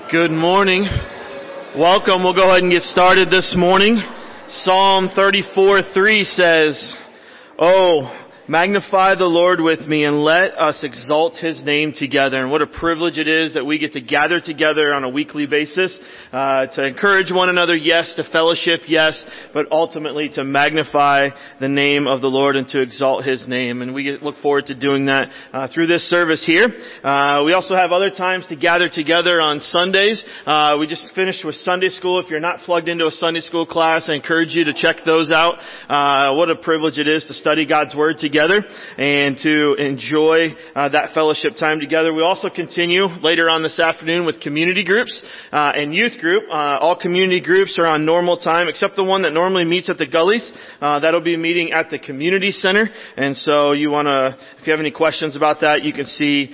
Good morning. Welcome. We'll go ahead and get started this morning. Psalm 34:3 says, "Oh, magnify the Lord with me and let us exalt His name together." And what a privilege it is that we get to gather together on a weekly basis to encourage one another, yes, to fellowship, yes, but ultimately to magnify the name of the Lord and to exalt His name. And we look forward to doing that through this service here. We also have other times to gather together on Sundays. We just finished with Sunday school. If you're not plugged into a Sunday school class, I encourage you to check those out. What a privilege it is to study God's Word together and to enjoy that fellowship time together. We also continue later on this afternoon with community groups and youth group. All community groups are on normal time except the one that normally meets at the Gullies. That'll be meeting at the community center. And so if you have any questions about that, you can see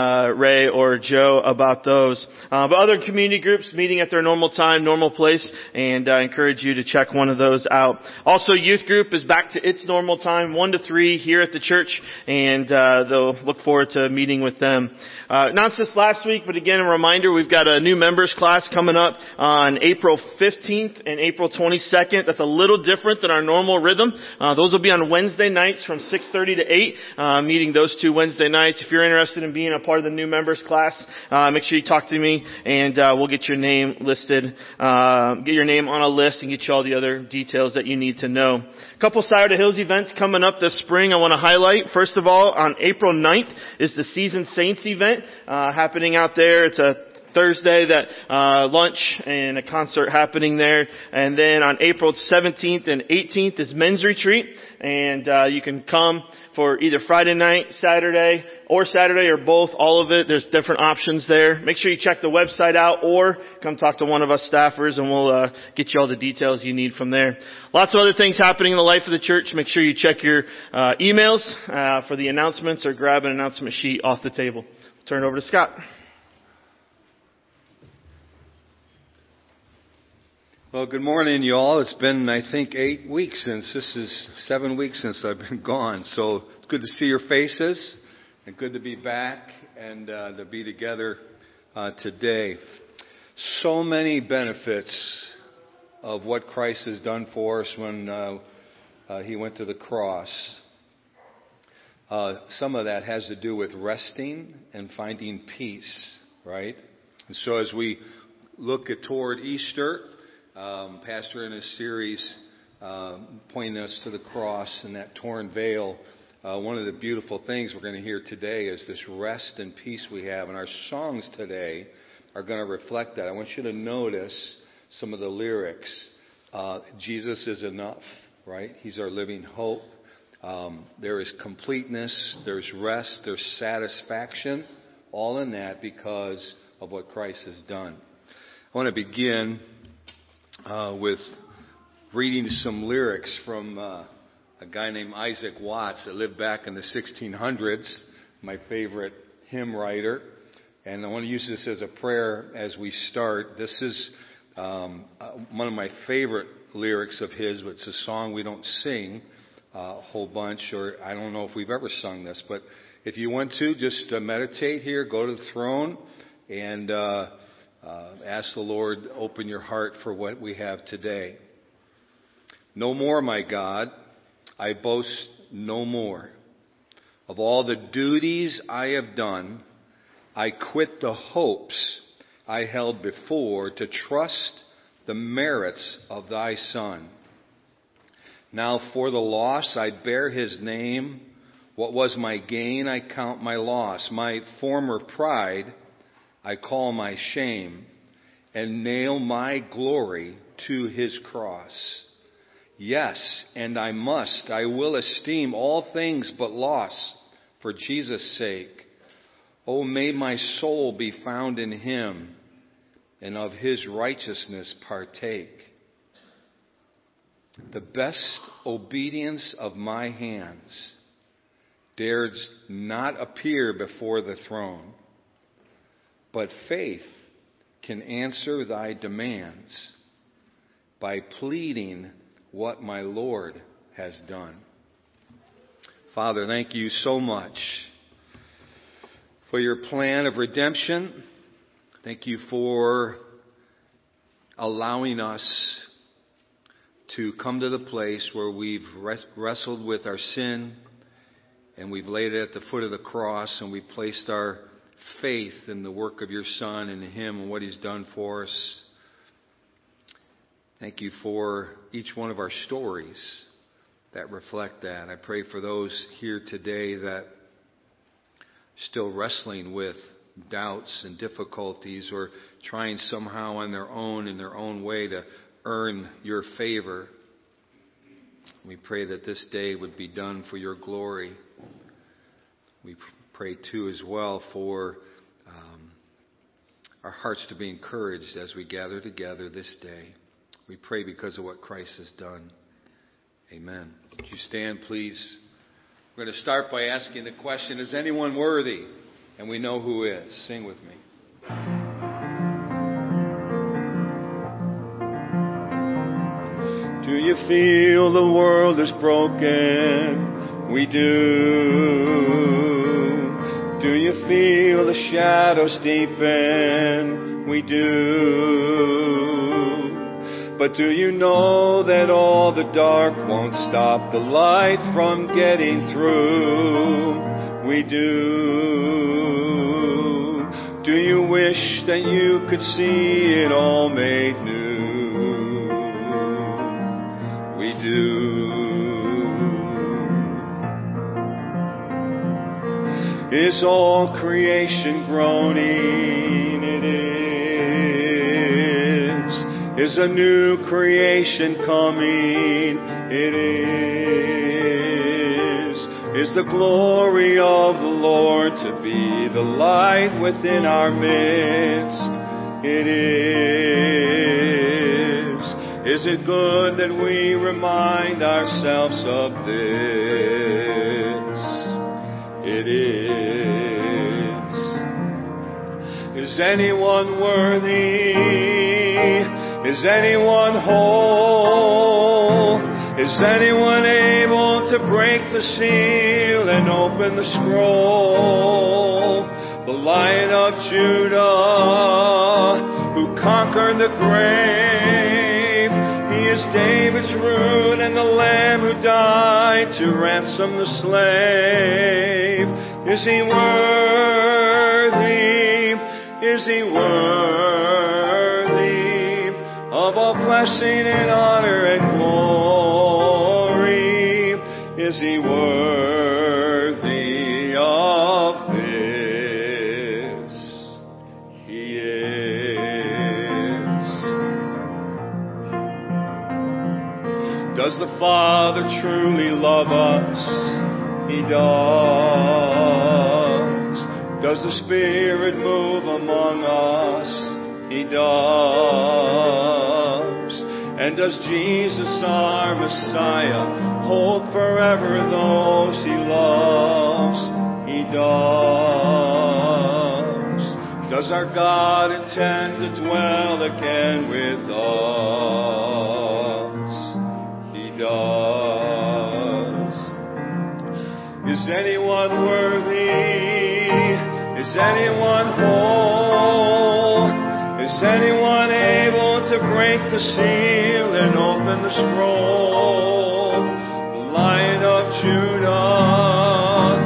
Ray or Joe about those. But other community groups meeting at their normal time, normal place, and I encourage you to check one of those out. Also, youth group is back to its normal time, 1 to 3 here at the church, and they'll look forward to meeting with them. Announced this last week, but again, a reminder, we've got a new members class coming up on April 15th and April 22nd. That's a little different than our normal rhythm. Those will be on Wednesday nights from 6:30 to 8, meeting those 2 Wednesday nights. If you're interested in being a part of the new members class, make sure you talk to me, and we'll get your name listed, get your name on a list, and get you all the other details that you need to know. A couple Scioto Hills events coming up this spring I want to highlight. First of all, on April 9th is the Seasoned Saints event happening out there. It's a Thursday that lunch and a concert happening there. And then on April 17th and 18th is men's retreat. And you can come for either Friday night, Saturday or both, all of it. There's different options there. Make sure you check the website out or come talk to one of us staffers and we'll get you all the details you need from there. Lots of other things happening in the life of the church. Make sure you check your emails for the announcements or grab an announcement sheet off the table. Turn it over to Scott. Well, good morning, you all. It's been, I think, 7 weeks since I've been gone. So it's good to see your faces and good to be back and to be together today. So many benefits of what Christ has done for us when He went to the cross. Some of that has to do with resting and finding peace, right? And so as we look toward Easter, Pastor in his series pointing us to the cross and that torn veil. One of the beautiful things we're going to hear today is this rest and peace we have. And our songs today are going to reflect that. I want you to notice some of the lyrics. Jesus is enough, right? He's our living hope. There is completeness, there's rest, there's satisfaction, all in that because of what Christ has done. I want to begin with reading some lyrics from a guy named Isaac Watts that lived back in the 1600s, my favorite hymn writer. And I want to use this as a prayer as we start. This is one of my favorite lyrics of his, but it's a song we don't sing a whole bunch, or I don't know if we've ever sung this, but if you want to, just meditate here, go to the throne, and ask the Lord, open your heart for what we have today. No more, my God, I boast no more. Of all the duties I have done, I quit the hopes I held before to trust the merits of thy Son. Now for the loss I bear his name. What was my gain I count my loss. My former pride I call my shame, and nail my glory to his cross. Yes, and I will esteem all things but loss for Jesus' sake. Oh, may my soul be found in him, and of his righteousness partake. The best obedience of my hands dares not appear before the throne, but faith can answer thy demands by pleading what my Lord has done. Father, thank you so much for your plan of redemption, Thank you for allowing us to come to the place where we've wrestled with our sin and we've laid it at the foot of the cross and we've placed our faith in the work of your Son and in Him and what He's done for us. Thank you for each one of our stories that reflect that. I pray for those here today that are still wrestling with doubts and difficulties or trying somehow on their own, in their own way to earn your favor. We pray that this day would be done for your glory. We pray too as well for our hearts to be encouraged as we gather together this day. We pray because of what Christ has done. Amen. Would you stand, please? We're going to start by asking the question, is anyone worthy? And we know who is. Sing with me. Do you feel the world is broken? We do. Do you feel the shadows deepen? We do. But do you know that all the dark won't stop the light from getting through? We do. Do you wish that you could see it all made new? We do. Is all creation groaning? It is a new creation coming? It is the glory of the Lord to be the light within our midst? It is. Is it good that we remind ourselves of this? It is. Is anyone worthy? Is anyone whole? Is anyone able to break the seal and open the scroll? The Lion of Judah, who conquered the grave. He is David's root and the Lamb who died to ransom the slave. Is He worthy? Is He worthy of all blessing and honor and glory? Is He worthy of this? He is. Does the Father truly love us? He does. Does the Spirit move among us? He does. And does Jesus, our Messiah, hold forever those He loves? He does. Does our God intend to dwell again with us? He does. Is anyone worthy? Is anyone whole? Is anyone able to break the seal and open the scroll? The Lion of Judah.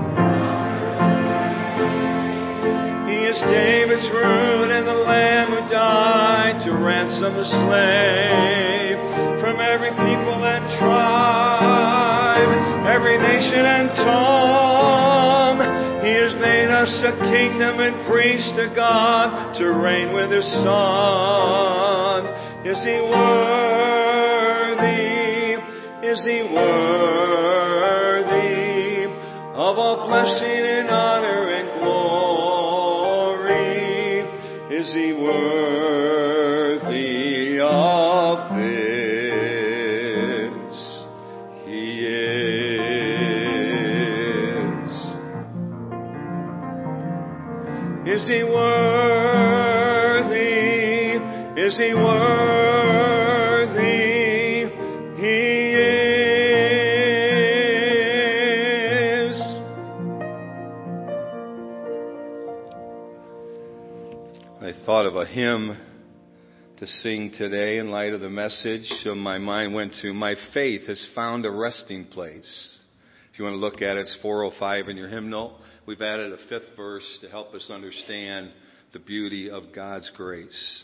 He is David's root and the Lamb who died to ransom the slave from every people and tribe, every nation and tongue. He has made us a kingdom and priests to God, to reign with His Son. Is He worthy? Is He worthy of all blessing and honor and glory? Is He worthy of this? He is. Is He worthy? Is He worthy? He is. I of a hymn to sing today in light of the message. So my mind went to "My Faith Has Found a Resting Place." If you want to look at it, it's 405 in your hymnal. We've added a fifth verse to help us understand the beauty of God's grace.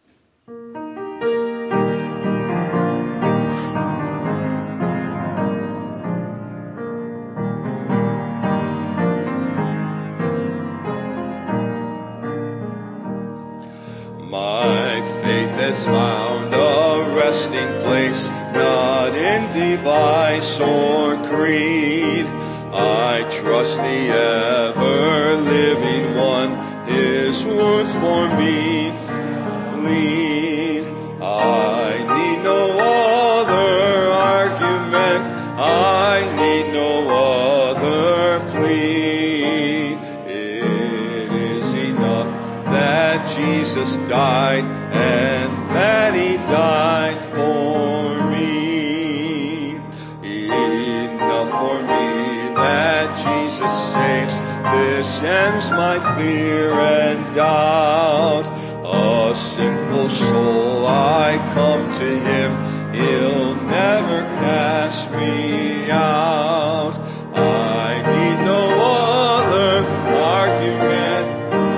Has found a resting place, not in device or creed. I trust the ever-living one, His wounds for me bleed. I need no other argument, I need no other plea. It is enough that Jesus died, and that He died for me. Enough for me that Jesus saves. This ends my fear and doubt. A sinful soul, I come to Him. He'll never cast me out. I need no other argument.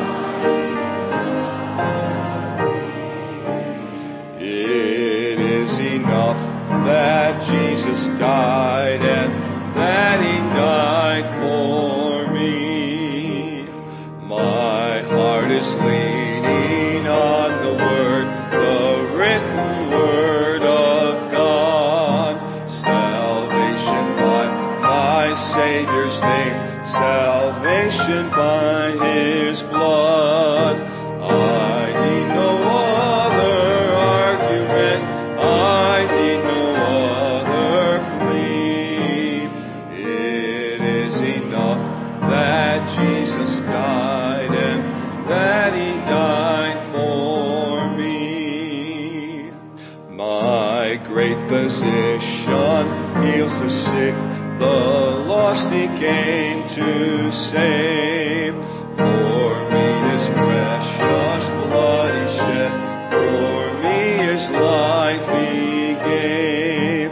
That Jesus died and that He died for me. My heart is leaning on the Word, the written Word of God. Salvation by my Savior's name, salvation by His blood. I need no other argument, I need no other plea. It is enough that Jesus died and that He died for me. My great physician heals the sick, the lost He came to save. For me His precious blood He shed, for me His life He gave.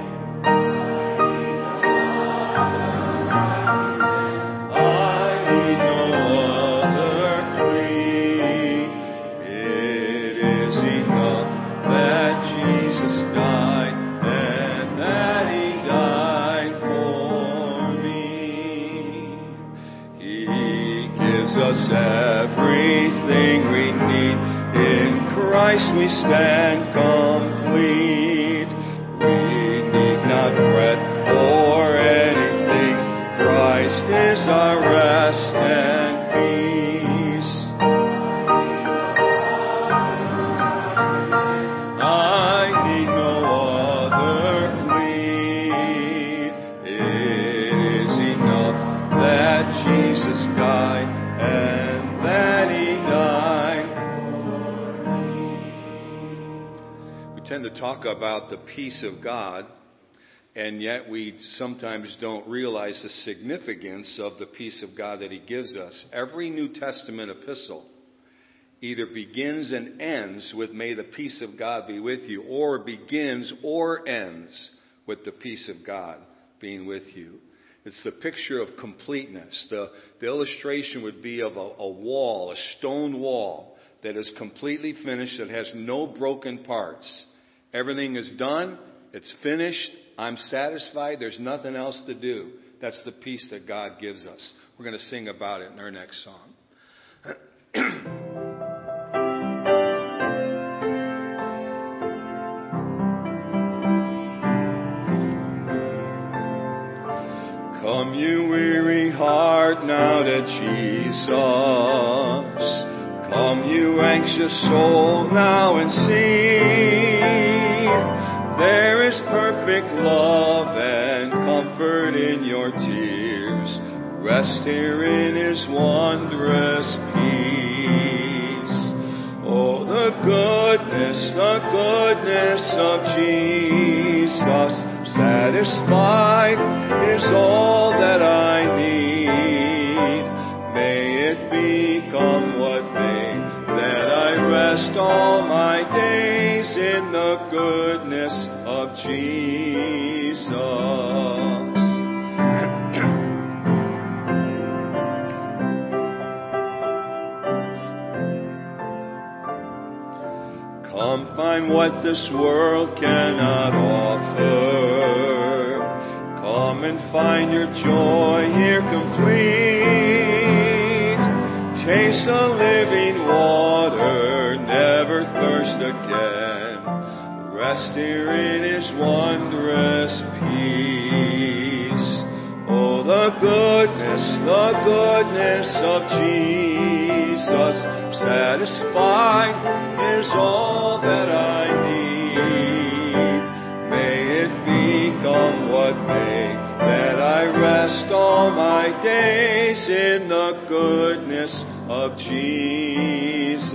I need no other plea. It is enough that Jesus died and that He died for me. He gives us everything we need. In Christ we stand complete. We need not fret for anything. Christ is our rest and peace. I need no other plea. It is enough that Jesus died and that He died. We tend to talk about the peace of God, and yet we sometimes don't realize the significance of the peace of God that He gives us. Every New Testament epistle either begins and ends with "May the peace of God be with you," or begins or ends with the peace of God being with you. It's the picture of completeness. The illustration would be of a wall, a stone wall that is completely finished, that has no broken parts. Everything is done. It's finished. I'm satisfied. There's nothing else to do. That's the peace that God gives us. We're going to sing about it in our next song. Come, you weary heart, now to Jesus. Come, you anxious soul, now and see. There is perfect love and comfort in your tears. Rest here in His wondrous peace. Oh, the goodness of Jesus. Satisfied is all that I need. May it become what may, that I rest rest all my days in the goodness of Jesus. Come find what this world cannot offer. Come and find your joy here complete. Taste the living water, never thirst again. Rest here in His wondrous peace. Oh, the goodness of Jesus. Satisfied is all that I need. May it become what may, that I rest all my days in the goodness of Jesus.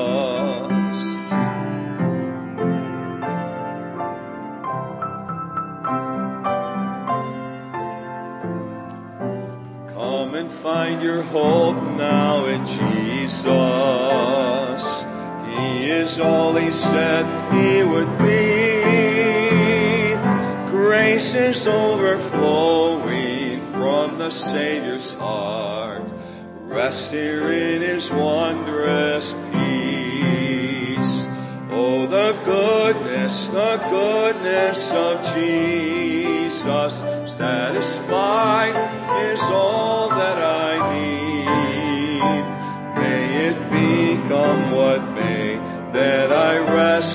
Come and find your hope now in Jesus. He is all He said He would be. Grace is overflowing from the Savior's heart. Rest here in His wondrous peace. Oh, the goodness of Jesus. Satisfied is all that I need. May it become what may, that I rest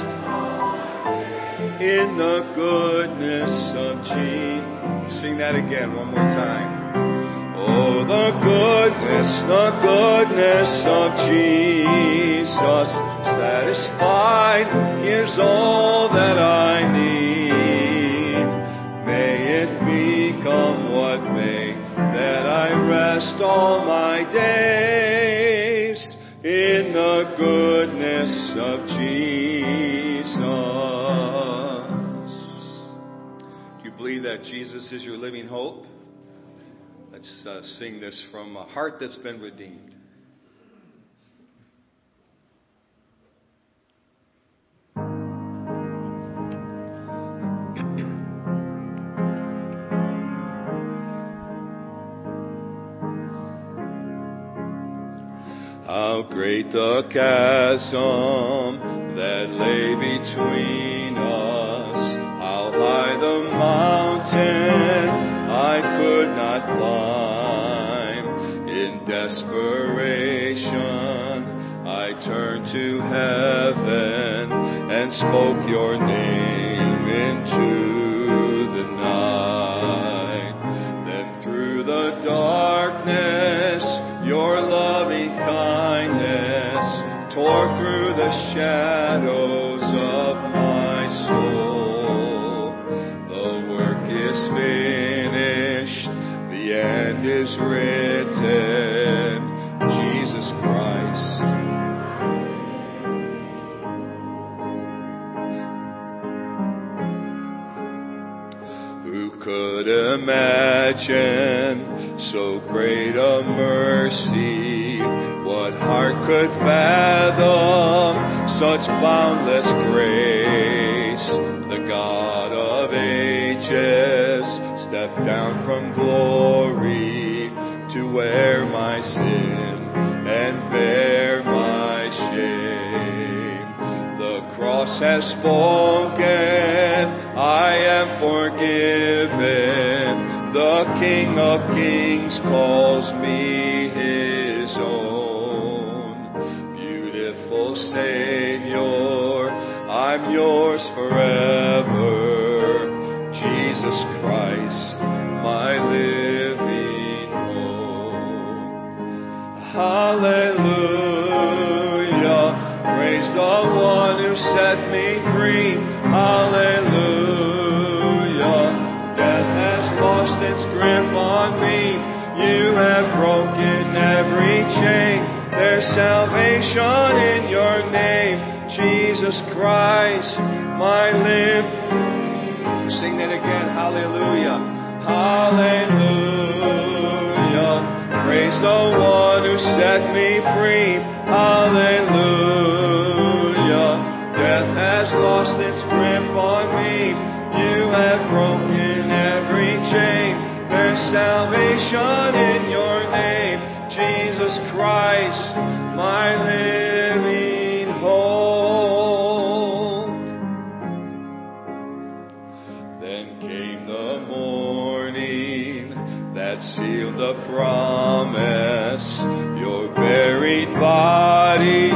in the goodness of Jesus. Sing that again one more time. Oh, the goodness of Jesus. Satisfied is all that I need. May it become what may, that I rest all my days in the goodness of Jesus. Do you believe that Jesus is your living hope? Let's sing this from a heart that's been redeemed. How great the chasm that lay between us. How high the mountain I could not climb. In desperation I turned to heaven and spoke your name into the night. Then through the darkness your loving kindness tore through the shadows of my soul. The work is finished, the end is written, Jesus Christ. Who could imagine so great a mercy? What heart could fathom such boundless grace? The God of ages stepped down from glory to wear my sin and bear my shame. The cross has spoken, I am forgiven. The King of Kings calls me His own. Beautiful Savior, I'm yours forever. Jesus Christ, my living hope. Hallelujah, praise the one who set me free. Hallelujah, death has lost its grip on me. You have broken every chain. There's salvation in your name, Jesus Christ, my live. Sing that again. Hallelujah. Hallelujah. Praise the one who set me free. Hallelujah. Then came the morning that sealed the promise. Your buried body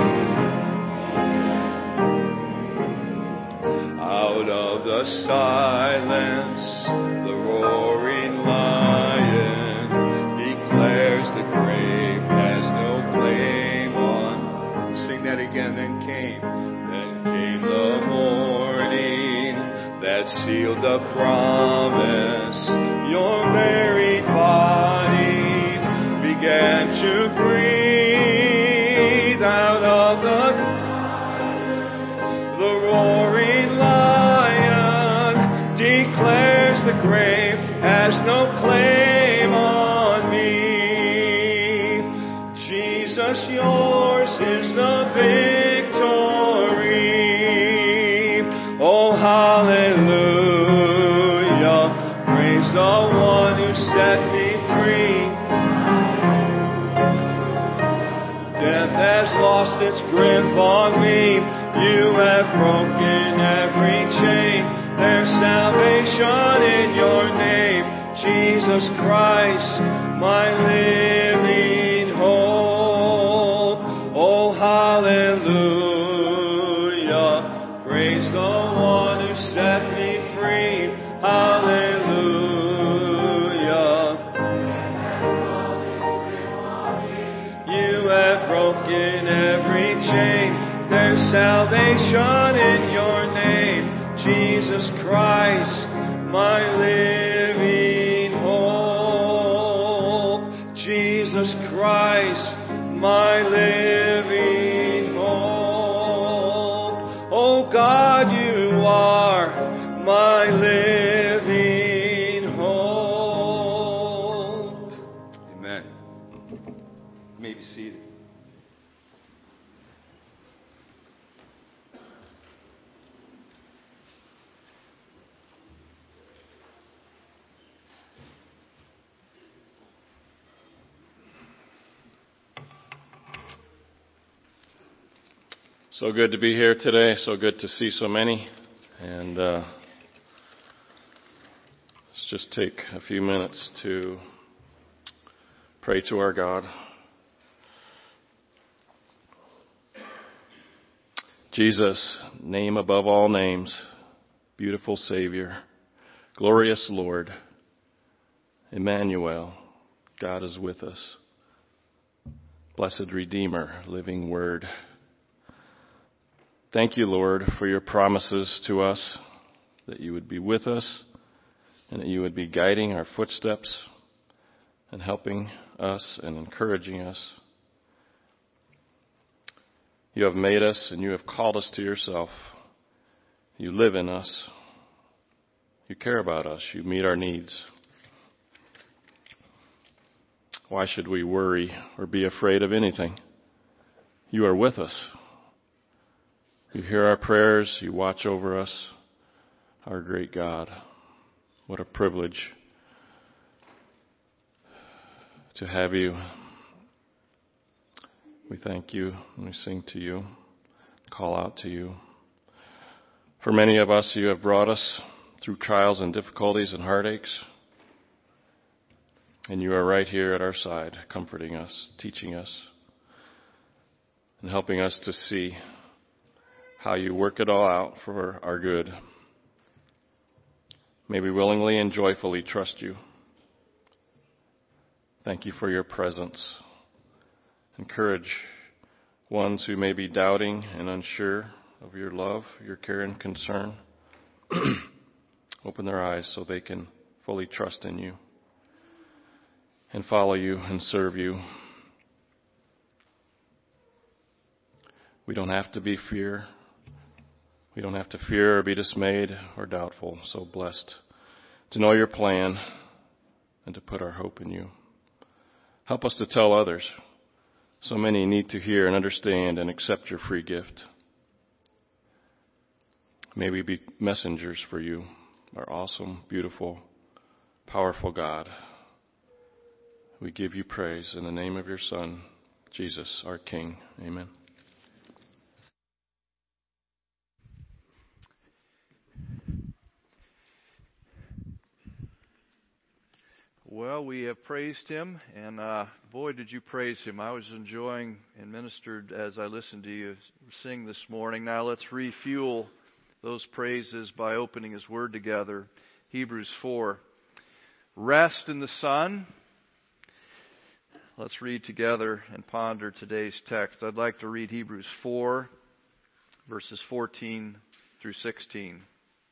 out of the silence, the roaring lion declares the grave has no claim on. Sing that again. Then came the morning that sealed the promise. Your buried body began to breathe out of the roaring lion declares the grave has no claim on me. Jesus, yours is the victory. Oh, hallelujah. Praise the one who set me free. Death has lost its grip on me. You have broken every chain. There's salvation in your name, Jesus Christ, my living hope. Oh, hallelujah. Praise the one who set me free. Hallelujah. You have broken every chain. There's salvation in your name, Jesus Christ, my living hope. Jesus Christ, my living hope. Oh God, you are my living hope. Amen. You may be seated. So good to be here today. So good to see so many. And let's just take a few minutes to pray to our God. Jesus, name above all names, beautiful Savior, glorious Lord, Emmanuel, God is with us. Blessed Redeemer, living Word. Thank you, Lord, for your promises to us, that you would be with us and that you would be guiding our footsteps and helping us and encouraging us. You have made us and you have called us to yourself. You live in us. You care about us. You meet our needs. Why should we worry or be afraid of anything? You are with us. You hear our prayers. You watch over us. Our great God. What a privilege to have you. We thank you and we sing to you, call out to you. For many of us, you have brought us through trials and difficulties and heartaches. And you are right here at our side, comforting us, teaching us, and helping us to see how you work it all out for our good. May we willingly and joyfully trust you. Thank you for your presence. Encourage ones who may be doubting and unsure of your love, your care and concern. Open their eyes so they can fully trust in you and follow you and serve you. We don't have to be fear. We don't have to fear or be dismayed or doubtful. So blessed to know your plan and to put our hope in you. Help us to tell others. So many need to hear and understand and accept your free gift. May we be messengers for you, our awesome, beautiful, powerful God. We give you praise in the name of your Son, Jesus, our King. Amen. Well, we have praised Him, and boy, did you praise Him. I was enjoying and ministered as I listened to you sing this morning. Now let's refuel those praises by opening His Word together. Hebrews 4. Rest in the sun. Let's read together and ponder today's text. I'd like to read Hebrews 4, verses 14 through 16.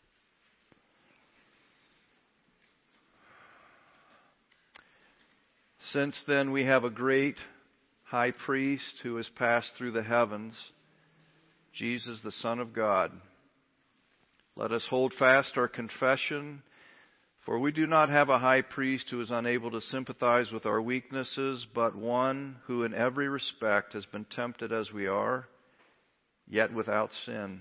Since then we have a great high priest who has passed through the heavens, Jesus the Son of God. Let us hold fast our confession, for we do not have a high priest who is unable to sympathize with our weaknesses, but one who in every respect has been tempted as we are, yet without sin.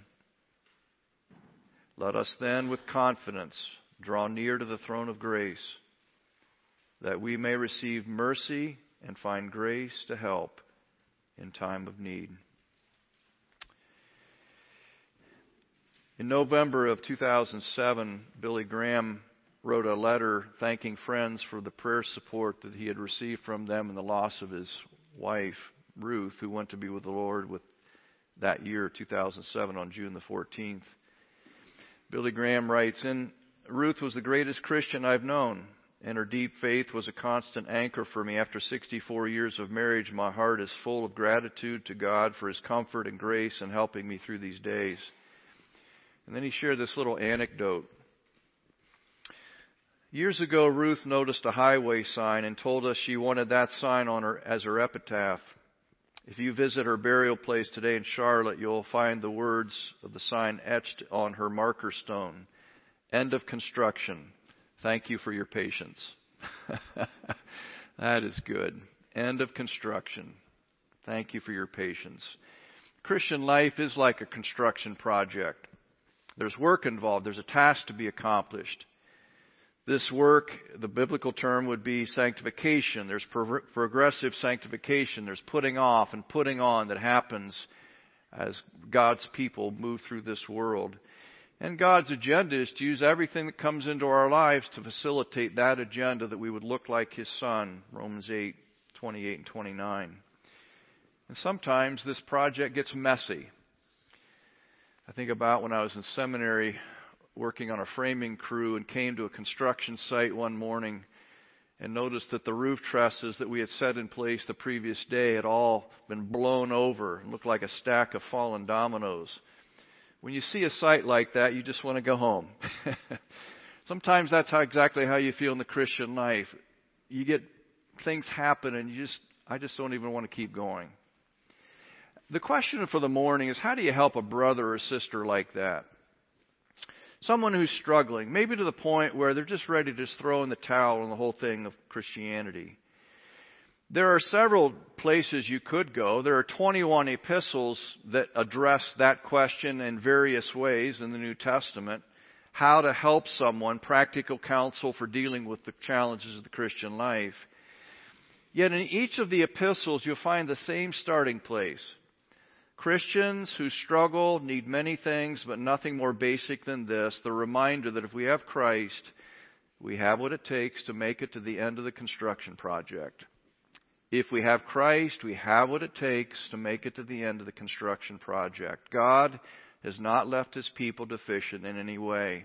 Let us then with confidence draw near to the throne of grace, that we may receive mercy and find grace to help in time of need. In November of 2007, Billy Graham wrote a letter thanking friends for the prayer support that he had received from them in the loss of his wife, Ruth, who went to be with the Lord that year, 2007, on June the 14th. Billy Graham writes, Ruth was the greatest Christian I've known, and her deep faith was a constant anchor for me. After 64 years of marriage, my heart is full of gratitude to God for His comfort and grace in helping me through these days. And then he shared this little anecdote. Years ago, Ruth noticed a highway sign and told us she wanted that sign on her as her epitaph. If you visit her burial place today in Charlotte, you'll find the words of the sign etched on her marker stone. End of construction. Thank you for your patience. That is good. End of construction. Thank you for your patience. Christian life is like a construction project. There's work involved. There's a task to be accomplished. This work, the biblical term would be sanctification. There's progressive sanctification. There's putting off and putting on that happens as God's people move through this world. And God's agenda is to use everything that comes into our lives to facilitate that agenda, that we would look like His Son, Romans 8:28 and 29. And sometimes this project gets messy. I think about when I was in seminary working on a framing crew and came to a construction site one morning and noticed that the roof trusses that we had set in place the previous day had all been blown over and looked like a stack of fallen dominoes. When you see a site like that, you just want to go home. Sometimes that's exactly how you feel in the Christian life. You get things happen and I just don't even want to keep going. The question for the morning is, how do you help a brother or sister like that? Someone who's struggling, maybe to the point where they're just ready to just throw in the towel on the whole thing of Christianity. There are several places you could go. There are 21 epistles that address that question in various ways in the New Testament. How to help someone, practical counsel for dealing with the challenges of the Christian life. Yet in each of the epistles you'll find the same starting place. Christians who struggle need many things, but nothing more basic than this, the reminder that if we have Christ, we have what it takes to make it to the end of the construction project. If we have Christ, we have what it takes to make it to the end of the construction project. God has not left His people deficient in any way.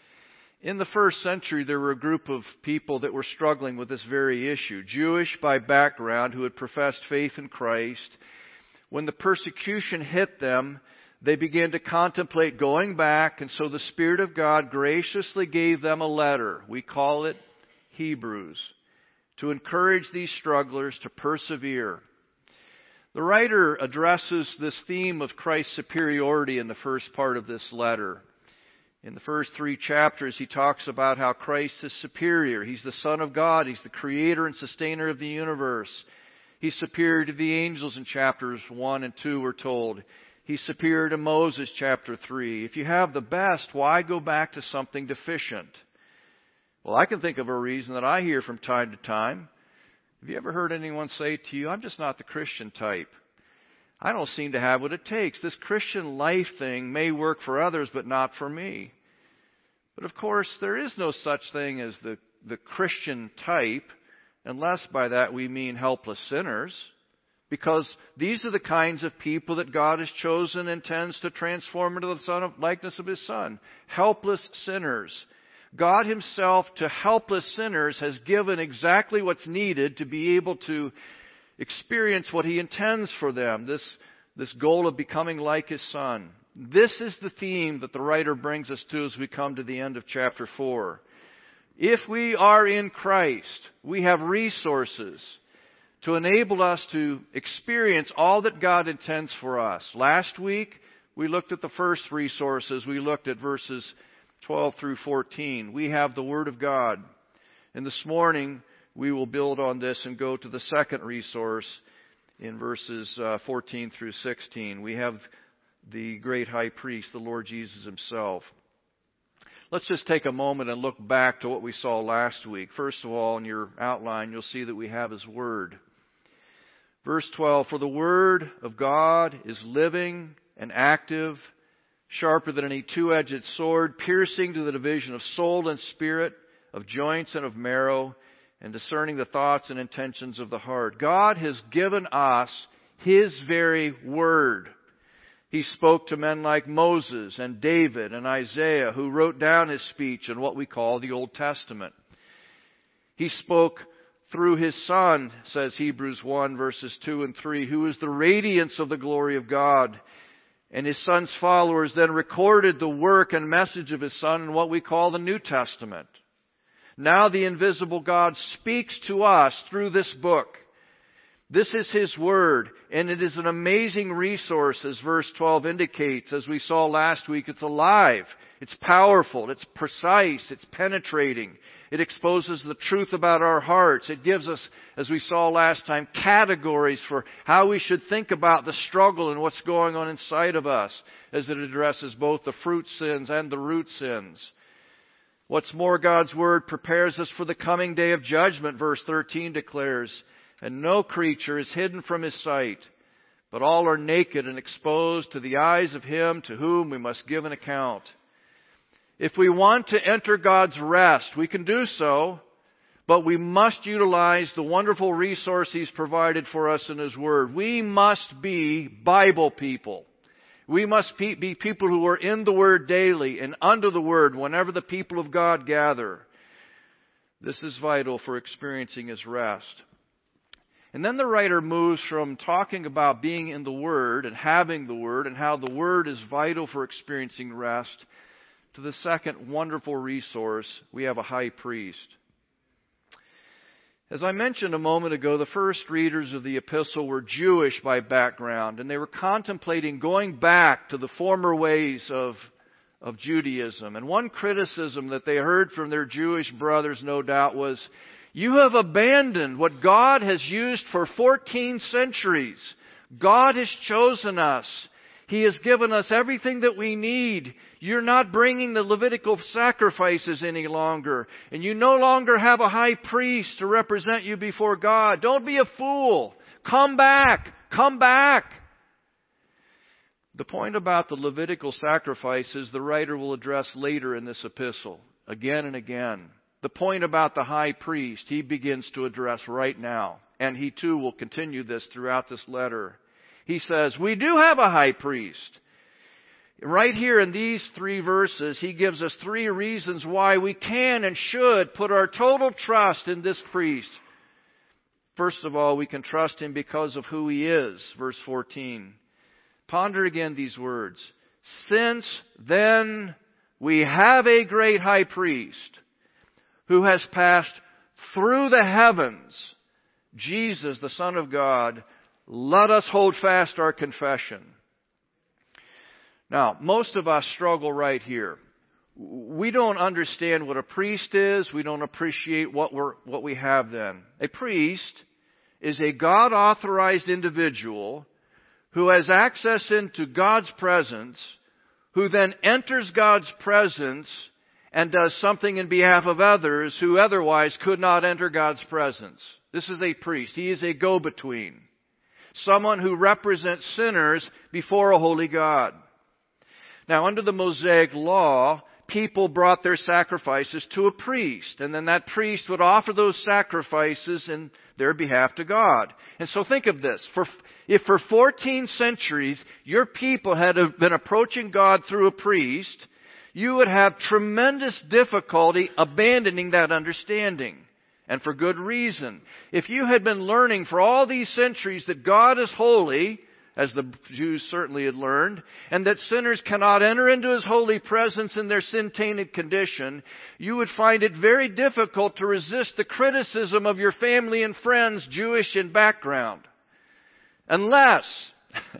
In the first century, there were a group of people that were struggling with this very issue. Jewish by background, who had professed faith in Christ. When the persecution hit them, they began to contemplate going back, and so the Spirit of God graciously gave them a letter. We call it Hebrews, to encourage these strugglers to persevere. The writer addresses this theme of Christ's superiority in the first part of this letter. In the first 3 chapters, he talks about how Christ is superior. He's the Son of God. He's the creator and sustainer of the universe. He's superior to the angels in chapters 1 and 2, we're told. He's superior to Moses, chapter 3. If you have the best, why go back to something deficient? Well, I can think of a reason that I hear from time to time. Have you ever heard anyone say to you, I'm just not the Christian type. I don't seem to have what it takes. This Christian life thing may work for others, but not for me. But of course, there is no such thing as the Christian type, unless by that we mean helpless sinners, because these are the kinds of people that God has chosen and intends to transform into the likeness of His Son. Helpless sinners. God Himself, to helpless sinners, has given exactly what's needed to be able to experience what He intends for them, this goal of becoming like His Son. This is the theme that the writer brings us to as we come to the end of chapter 4. If we are in Christ, we have resources to enable us to experience all that God intends for us. Last week, we looked at the first resources. We looked at verses 12 through 14. We have the Word of God. And this morning, we will build on this and go to the second resource in verses 14 through 16. We have the great high priest, the Lord Jesus Himself. Let's just take a moment and look back to what we saw last week. First of all, in your outline, you'll see that we have His Word. Verse 12, for the Word of God is living and active, sharper than any two-edged sword, piercing to the division of soul and spirit, of joints and of marrow, and discerning the thoughts and intentions of the heart. God has given us His very Word. He spoke to men like Moses and David and Isaiah, who wrote down His speech in what we call the Old Testament. He spoke through His Son, says Hebrews 1, verses 2 and 3, who is the radiance of the glory of God. And His Son's followers then recorded the work and message of His Son in what we call the New Testament. Now the invisible God speaks to us through this book. This is His Word, and it is an amazing resource, as verse 12 indicates. As we saw last week, it's alive, it's powerful, it's precise, it's penetrating. It exposes the truth about our hearts. It gives us, as we saw last time, categories for how we should think about the struggle and what's going on inside of us, as it addresses both the fruit sins and the root sins. What's more, God's Word prepares us for the coming day of judgment, verse 13 declares. And no creature is hidden from His sight, but all are naked and exposed to the eyes of Him to whom we must give an account. If we want to enter God's rest, we can do so, but we must utilize the wonderful resource He's provided for us in His Word. We must be Bible people. We must be people who are in the Word daily and under the Word whenever the people of God gather. This is vital for experiencing His rest. And then the writer moves from talking about being in the Word and having the Word and how the Word is vital for experiencing rest to the second wonderful resource. We have a high priest. As I mentioned a moment ago, the first readers of the epistle were Jewish by background, and they were contemplating going back to the former ways of Judaism. And one criticism that they heard from their Jewish brothers, no doubt, was, you have abandoned what God has used for 14 centuries. God has chosen us. He has given us everything that we need. You're not bringing the Levitical sacrifices any longer. And you no longer have a high priest to represent you before God. Don't be a fool. Come back. Come back. The point about the Levitical sacrifices, the writer will address later in this epistle, again and again. The point about the high priest, he begins to address right now. And he too will continue this throughout this letter. He says, we do have a high priest. Right here in these 3 verses, he gives us 3 reasons why we can and should put our total trust in this priest. First of all, we can trust him because of who he is. Verse 14. Ponder again these words. Since then we have a great high priest who has passed through the heavens, Jesus, the Son of God, let us hold fast our confession. Now, most of us struggle right here. We don't understand what a priest is. We don't appreciate what we have then. A priest is a God-authorized individual who has access into God's presence, who then enters God's presence and does something in behalf of others who otherwise could not enter God's presence. This is a priest. He is a go-between. Someone who represents sinners before a holy God. Now, under the Mosaic law, people brought their sacrifices to a priest, and then that priest would offer those sacrifices in their behalf to God. And so think of this. If for 14 centuries your people had been approaching God through a priest, you would have tremendous difficulty abandoning that understanding. And for good reason. If you had been learning for all these centuries that God is holy, as the Jews certainly had learned, and that sinners cannot enter into His holy presence in their sin-tainted condition, you would find it very difficult to resist the criticism of your family and friends, Jewish in background. Unless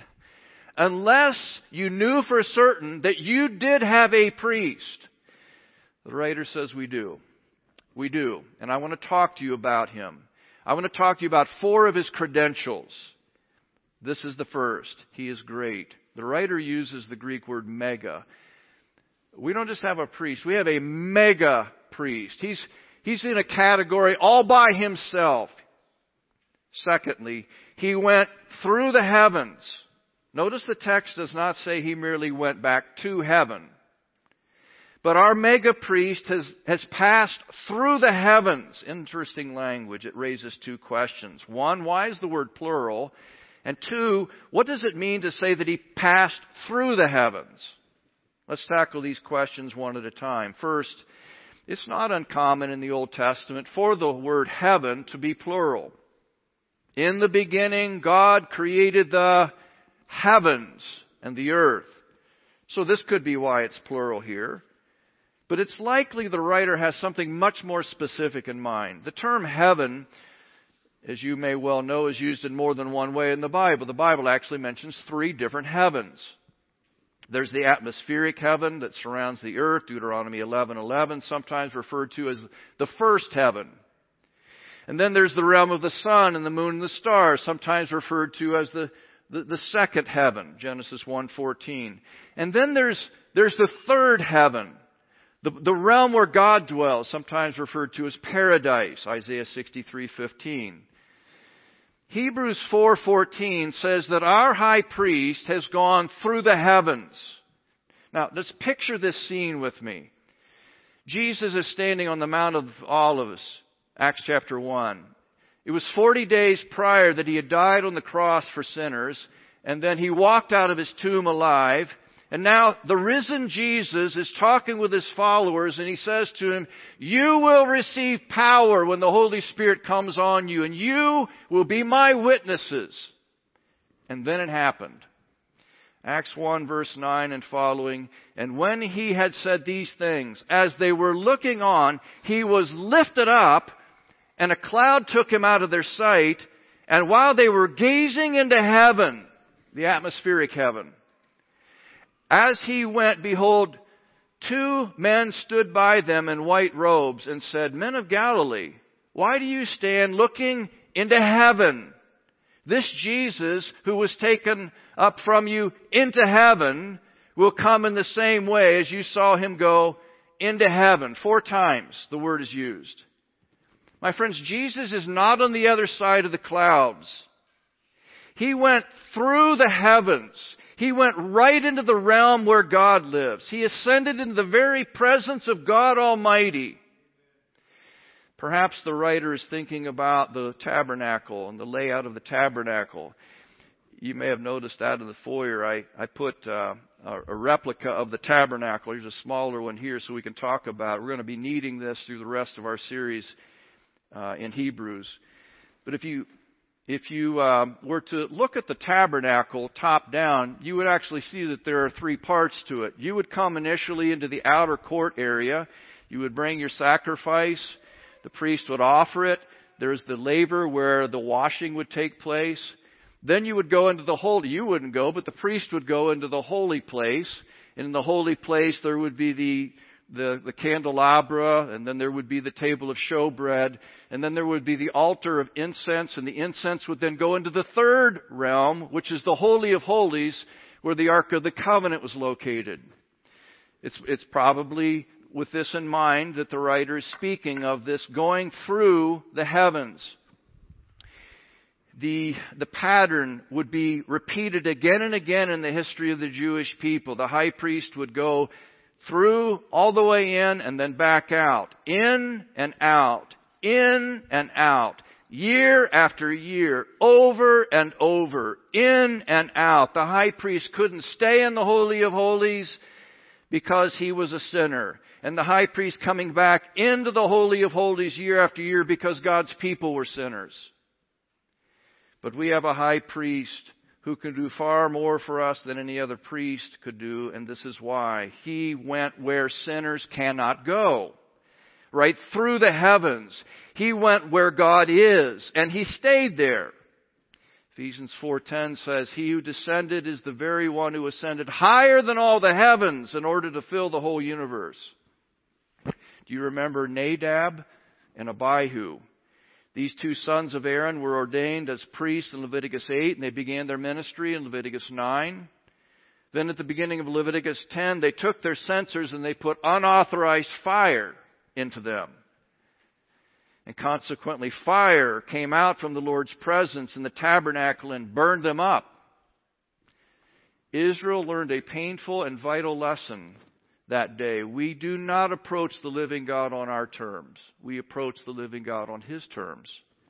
you knew for certain that you did have a priest. The writer says we do. We do. And I want to talk to you about Him. I want to talk to you about 4 of His credentials. This is the first. He is great. The writer uses the Greek word mega. We don't just have a priest. We have a mega priest. He's in a category all by himself. Secondly, He went through the heavens. Notice the text does not say He merely went back to heaven. But our mega priest has passed through the heavens. Interesting language. It raises 2 questions. 1, why is the word plural? And 2, what does it mean to say that He passed through the heavens? Let's tackle these questions one at a time. First, it's not uncommon in the Old Testament for the word heaven to be plural. In the beginning, God created the heavens and the earth. So this could be why it's plural here. But it's likely the writer has something much more specific in mind. The term heaven, as you may well know, is used in more than one way in the Bible. The Bible actually mentions 3 different heavens. There's the atmospheric heaven that surrounds the earth, Deuteronomy 11:11, sometimes referred to as the first heaven. And then there's the realm of the sun and the moon and the stars, sometimes referred to as the second heaven, Genesis 1:14. And then there's the third heaven. The realm where God dwells, sometimes referred to as paradise, Isaiah 63:15. Hebrews 4:14 says that our high priest has gone through the heavens. Now, let's picture this scene with me. Jesus is standing on the Mount of Olives, Acts chapter 1. It was 40 days prior that He had died on the cross for sinners, and then He walked out of His tomb alive. And now the risen Jesus is talking with His followers, and He says to them, you will receive power when the Holy Spirit comes on you, and you will be my witnesses. And then it happened. Acts 1 verse 9 and following, and when He had said these things, as they were looking on, He was lifted up, and a cloud took Him out of their sight, and while they were gazing into heaven, the atmospheric heaven, as He went, behold, 2 men stood by them in white robes and said, men of Galilee, why do you stand looking into heaven? This Jesus who was taken up from you into heaven will come in the same way as you saw Him go into heaven. 4 times the word is used. My friends, Jesus is not on the other side of the clouds. He went through the heavens. He went right into the realm where God lives. He ascended into the very presence of God Almighty. Perhaps the writer is thinking about the tabernacle and the layout of the tabernacle. You may have noticed out in the foyer, I put a replica of the tabernacle. Here's a smaller one here so we can talk about it. We're going to be needing this through the rest of our series in Hebrews. But if you were to look at the tabernacle top down, you would actually see that there are 3 parts to it. You would come initially into the outer court area. You would bring your sacrifice. The priest would offer it. There's the laver where the washing would take place. Then you would go into the holy. You wouldn't go, but the priest would go into the holy place. And in the holy place there would be the candelabra, and then there would be the table of showbread, and then there would be the altar of incense, and the incense would then go into the third realm, which is the Holy of Holies, where the Ark of the Covenant was located. It's probably with this in mind that the writer is speaking of this going through the heavens. The pattern would be repeated again and again in the history of the Jewish people. The high priest would go through, all the way in, and then back out. In and out. In and out. Year after year. Over and over. In and out. The high priest couldn't stay in the Holy of Holies because he was a sinner. And the high priest coming back into the Holy of Holies year after year because God's people were sinners. But we have a high priest who can do far more for us than any other priest could do, and this is why. He went where sinners cannot go. Right through the heavens. He went where God is, and He stayed there. Ephesians 4:10 says, He who descended is the very one who ascended higher than all the heavens in order to fill the whole universe. Do you remember Nadab and Abihu? These two sons of Aaron were ordained as priests in Leviticus 8, and they began their ministry in Leviticus 9. Then at the beginning of Leviticus 10, they took their censers and they put unauthorized fire into them. And consequently, fire came out from the Lord's presence in the tabernacle and burned them up. Israel learned a painful and vital lesson that day. We do not approach the living God on our terms. We approach the living God on His terms.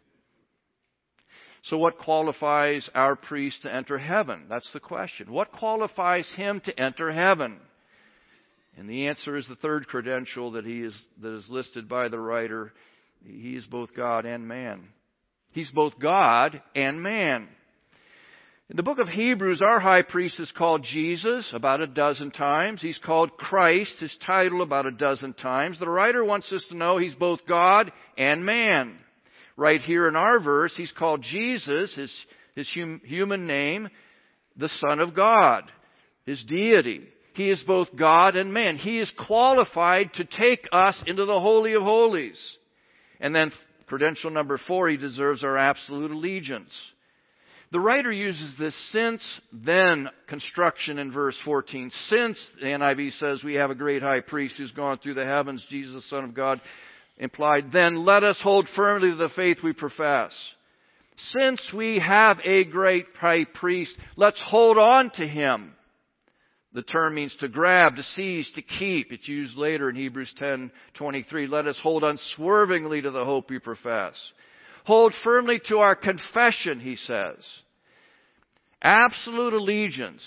So what qualifies our priest to enter heaven? That's the question. What qualifies him to enter heaven? And the answer is the third credential that is listed by the writer. He is both God and man. He's both God and man. In the book of Hebrews, our high priest is called Jesus about a dozen times. He's called Christ, his title, about a dozen times. The writer wants us to know he's both God and man. Right here in our verse, he's called Jesus, his human name, the Son of God, his deity. He is both God and man. He is qualified to take us into the Holy of Holies. And then credential number 4, he deserves our absolute allegiance. The writer uses this since-then construction in verse 14. Since, the NIV says, we have a great high priest who's gone through the heavens, Jesus, the Son of God, implied, then let us hold firmly to the faith we profess. Since we have a great high priest, let's hold on to Him. The term means to grab, to seize, to keep. It's used later in Hebrews 10:23. Let us hold unswervingly to the hope we profess. Hold firmly to our confession, he says. Absolute allegiance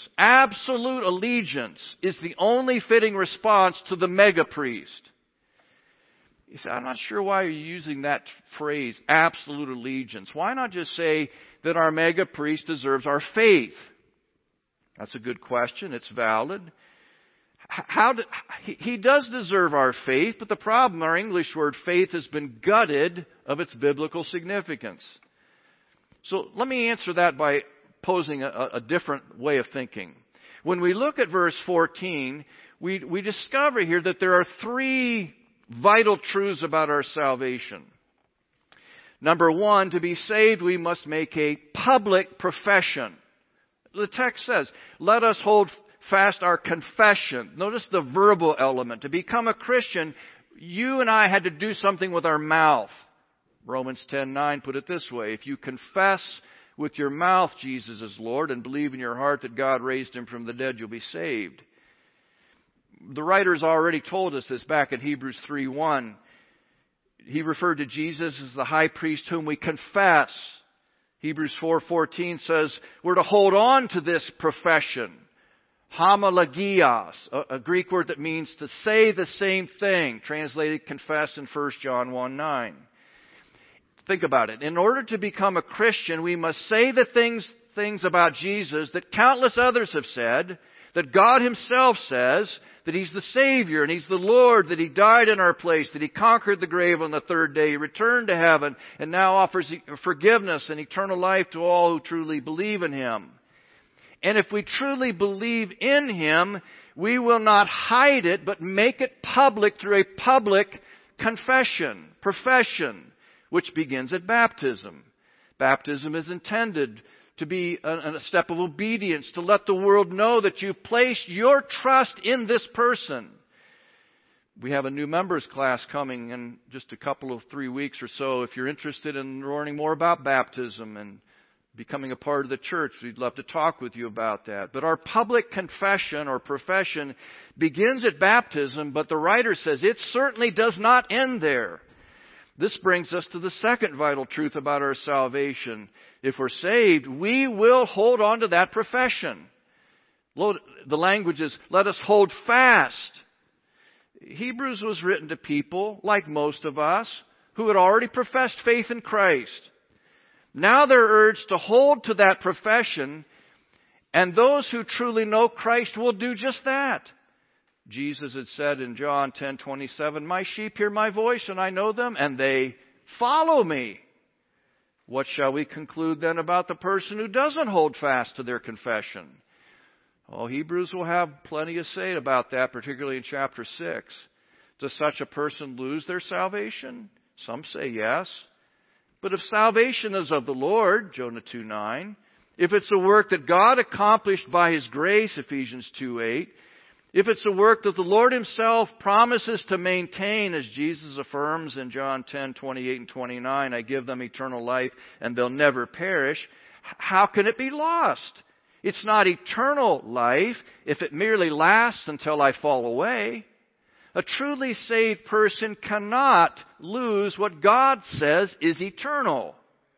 is the only fitting response to the mega priest. You say, I'm not sure why you're using that phrase, absolute allegiance. Why not just say that our mega priest deserves our faith? That's a good question. It's valid. He does deserve our faith, but the problem, our English word faith has been gutted of its biblical significance. So let me answer that by posing a different way of thinking. When we look at verse 14, we discover here that there are 3 vital truths about our salvation. Number 1, to be saved, we must make a public profession. The text says, let us hold fast our confession. Notice the verbal element. To become a Christian, you and I had to do something with our mouth. Romans 10:9 put it this way. If you confess with your mouth Jesus is Lord and believe in your heart that God raised Him from the dead, you'll be saved. The writer's already told us this back in Hebrews 3:1. He referred to Jesus as the high priest whom we confess. Hebrews 4:14 says we're to hold on to this profession. Homologios, a Greek word that means to say the same thing, translated confess in 1 John 1:9. Think about it. In order to become a Christian, we must say the things about Jesus that countless others have said, that God Himself says, that He's the Savior and He's the Lord, that He died in our place, that He conquered the grave on the third day, He returned to heaven, and now offers forgiveness and eternal life to all who truly believe in Him. And if we truly believe in Him, we will not hide it, but make it public through a public profession, which begins at baptism. Baptism is intended to be a step of obedience, to let the world know that you've placed your trust in this person. We have a new members class coming in just a couple of 3 weeks or so. If you're interested in learning more about baptism and becoming a part of the church, we'd love to talk with you about that. But our public confession or profession begins at baptism, but the writer says it certainly does not end there. This brings us to the second vital truth about our salvation. If we're saved, we will hold on to that profession. The language is, let us hold fast. Hebrews was written to people, like most of us, who had already professed faith in Christ. Now they're urged to hold to that profession, and those who truly know Christ will do just that. Jesus had said in John 10:27, my sheep hear my voice, and I know them, and they follow me. What shall we conclude then about the person who doesn't hold fast to their confession? Oh, Hebrews will have plenty to say about that, particularly in chapter 6. Does such a person lose their salvation? Some say yes. But if salvation is of the Lord, Jonah 2:9, if it's a work that God accomplished by His grace, Ephesians 2:8, if it's a work that the Lord Himself promises to maintain, as Jesus affirms in John 10:28 and 29, I give them eternal life and they'll never perish, how can it be lost? It's not eternal life if it merely lasts until I fall away. A truly saved person cannot lose what God says is eternal.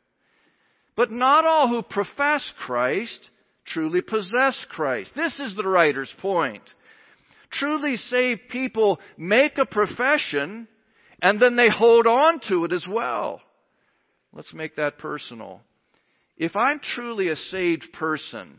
But not all who profess Christ truly possess Christ. This is the writer's point. Truly saved people make a profession and then they hold on to it as well. Let's make that personal. If I'm truly a saved person,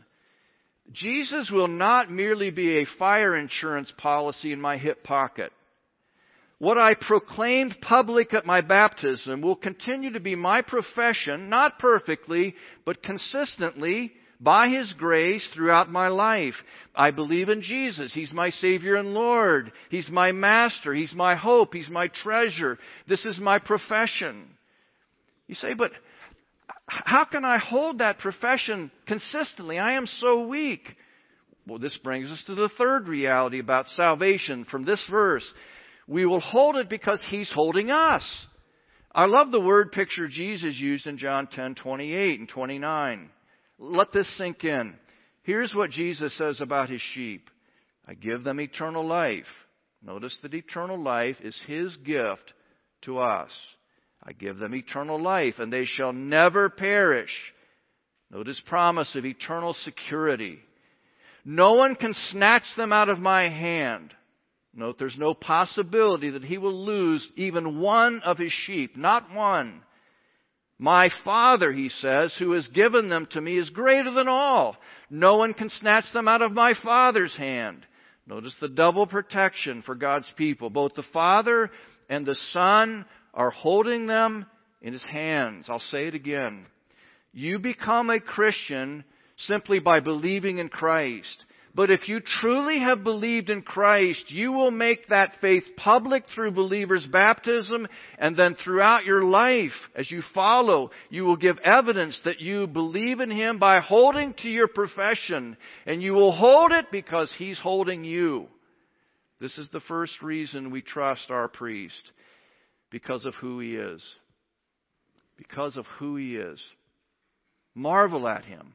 Jesus will not merely be a fire insurance policy in my hip pocket. What I proclaimed public at my baptism will continue to be my profession, not perfectly, but consistently, by His grace throughout my life. I believe in Jesus. He's my Savior and Lord. He's my Master. He's my hope. He's my treasure. This is my profession. You say, but how can I hold that profession consistently? I am so weak. Well, this brings us to the third reality about salvation from this verse. We will hold it because He's holding us. I love the word picture Jesus used in John 10:28 and 29. Let this sink in. Here's what Jesus says about His sheep. I give them eternal life. Notice that eternal life is His gift to us. I give them eternal life, and they shall never perish. Note His promise of eternal security. No one can snatch them out of my hand. Note there's no possibility that He will lose even one of His sheep. Not one. My Father, He says, who has given them to me is greater than all. No one can snatch them out of my Father's hand. Notice the double protection for God's people. Both the Father and the Son are holding them in His hands. I'll say it again. You become a Christian simply by believing in Christ. But if you truly have believed in Christ, you will make that faith public through believers' baptism, and then throughout your life, as you follow, you will give evidence that you believe in Him by holding to your profession, and you will hold it because He's holding you. This is the first reason we trust our priest, because of who he is. Because of who he is. Marvel at him.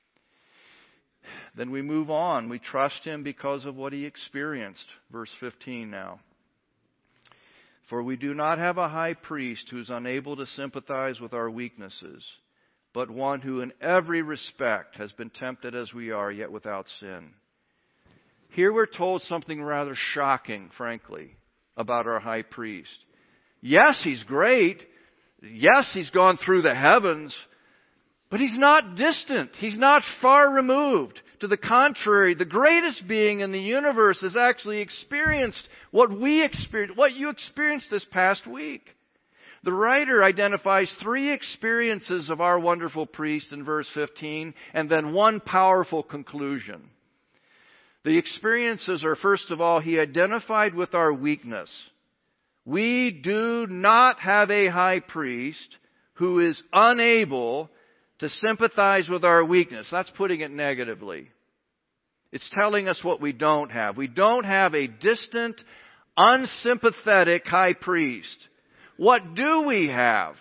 Then we move on. We trust him because of what he experienced. Verse 15 now. For we do not have a high priest who is unable to sympathize with our weaknesses, but one who in every respect has been tempted as we are, yet without sin. Here we're told something rather shocking, frankly, about our high priest. Yes, he's great. Yes, he's gone through the heavens. But he's not distant. He's not far removed. To the contrary, the greatest being in the universe has actually experienced what we experienced, what you experienced this past week. The writer identifies 3 experiences of our wonderful priest in verse 15, and then one powerful conclusion. The experiences are, first of all, he identified with our weakness. We do not have a high priest who is unable to sympathize with our weakness. That's putting it negatively. It's telling us what we don't have. We don't have a distant, unsympathetic high priest. What do we have?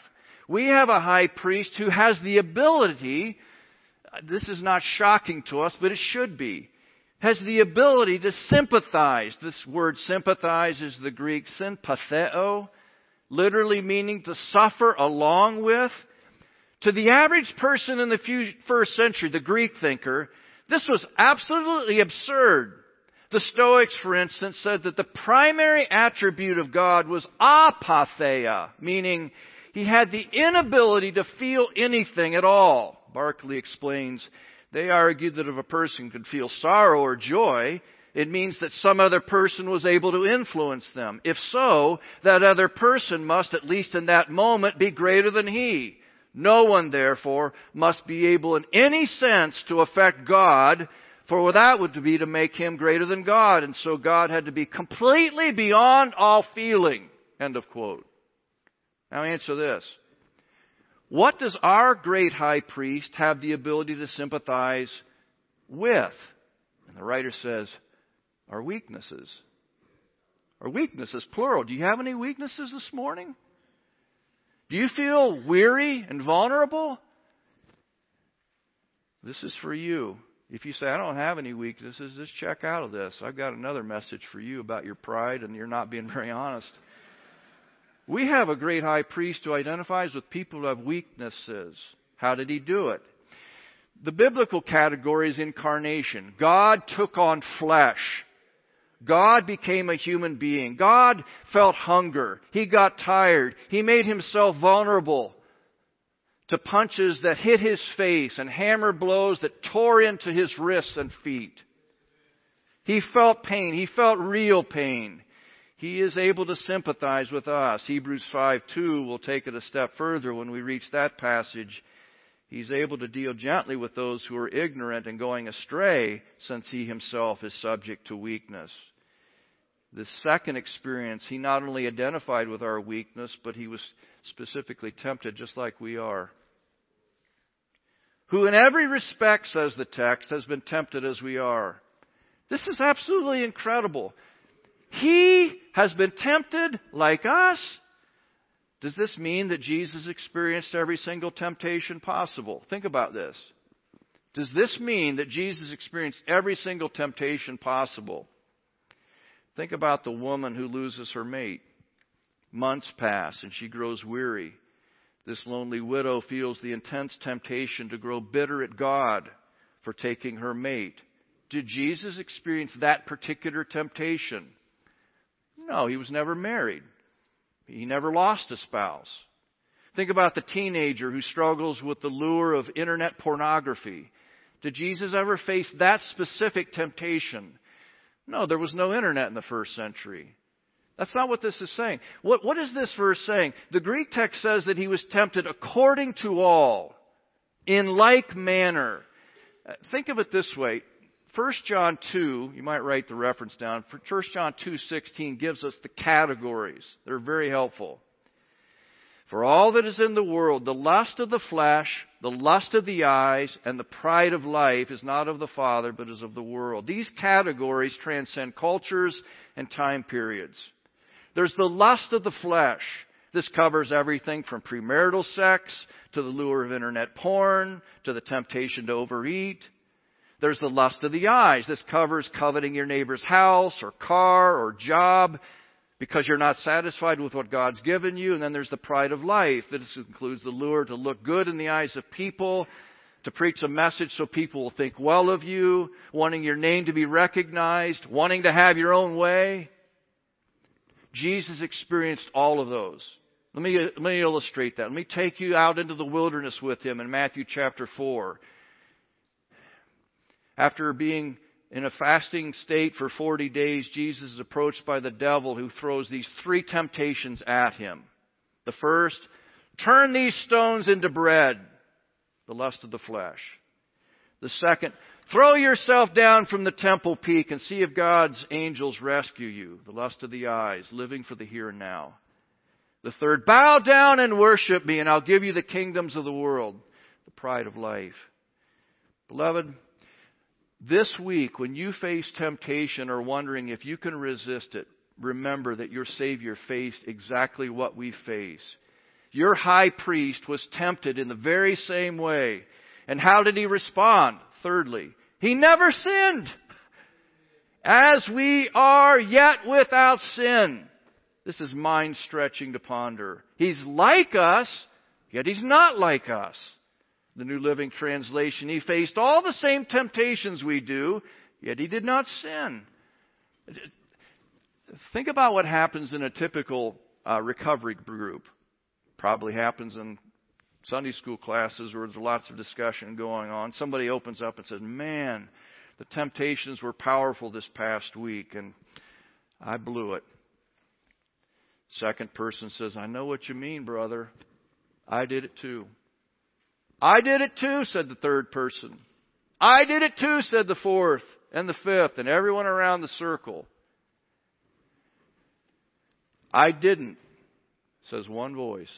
We have a high priest who has the ability, this is not shocking to us, but it should be, has the ability to sympathize. This word sympathize is the Greek sympatheo, literally meaning to suffer along with. To the average person in the first century, the Greek thinker, this was absolutely absurd. The Stoics, for instance, said that the primary attribute of God was apatheia, meaning He had the inability to feel anything at all. Barclay explains, they argued that if a person could feel sorrow or joy, it means that some other person was able to influence them. If so, that other person must, at least in that moment, be greater than he. No one, therefore, must be able in any sense to affect God, for that would be to make Him greater than God. And so God had to be completely beyond all feeling. End of quote. Now answer this. What does our great high priest have the ability to sympathize with? And the writer says, our weaknesses. Our weaknesses, plural. Do you have any weaknesses this morning? Do you feel weary and vulnerable? This is for you. If you say, I don't have any weaknesses, just check out of this. I've got another message for you about your pride and you're not being very honest. We have a great high priest who identifies with people who have weaknesses. How did He do it? The biblical category is incarnation. God took on flesh. God became a human being. God felt hunger. He got tired. He made Himself vulnerable to punches that hit His face and hammer blows that tore into His wrists and feet. He felt pain. He felt real pain. He is able to sympathize with us. Hebrews 5:2 will take it a step further when we reach that passage. He's able to deal gently with those who are ignorant and going astray, since He Himself is subject to weakness. This second experience, He not only identified with our weakness, but He was specifically tempted just like we are. Who in every respect, says the text, has been tempted as we are. This is absolutely incredible. He has been tempted like us. Does this mean that Jesus experienced every single temptation possible? Think about this. Does this mean that Jesus experienced every single temptation possible? Think about the woman who loses her mate. Months pass and she grows weary. This lonely widow feels the intense temptation to grow bitter at God for taking her mate. Did Jesus experience that particular temptation? No, He was never married. He never lost a spouse. Think about the teenager who struggles with the lure of internet pornography. Did Jesus ever face that specific temptation? No, there was no internet in the first century. That's not what this is saying. What is this verse saying? The Greek text says that He was tempted according to all, in like manner. Think of it this way. 1 John 2, you might write the reference down. 1 John 2:16 gives us the categories. They're very helpful. For all that is in the world, the lust of the flesh, the lust of the eyes, and the pride of life is not of the Father, but is of the world. These categories transcend cultures and time periods. There's the lust of the flesh. This covers everything from premarital sex to the lure of internet porn to the temptation to overeat. There's the lust of the eyes. This covers coveting your neighbor's house or car or job because you're not satisfied with what God's given you. And then there's the pride of life. This includes the lure to look good in the eyes of people, to preach a message so people will think well of you, wanting your name to be recognized, wanting to have your own way. Jesus experienced all of those. Let me illustrate that. Let me take you out into the wilderness with Him in Matthew chapter 4. After being in a fasting state for 40 days, Jesus is approached by the devil, who throws these 3 temptations at Him. The first, turn these stones into bread, the lust of the flesh. The second, throw yourself down from the temple peak and see if God's angels rescue you, the lust of the eyes, living for the here and now. The third, bow down and worship me and I'll give you the kingdoms of the world, the pride of life. Beloved, this week, when you face temptation or wondering if you can resist it, remember that your Savior faced exactly what we face. Your high priest was tempted in the very same way. And how did he respond? Thirdly, he never sinned. As we are, yet without sin. This is mind-stretching to ponder. He's like us, yet he's not like us. The New Living Translation, he faced all the same temptations we do, yet he did not sin. Think about what happens in a typical recovery group. Probably happens in Sunday school classes where there's lots of discussion going on. Somebody opens up and says, man, the temptations were powerful this past week and I blew it. Second person says, I know what you mean, brother. I did it too. I did it too, said the third person. I did it too, said the fourth and the fifth and everyone around the circle. I didn't, says one voice.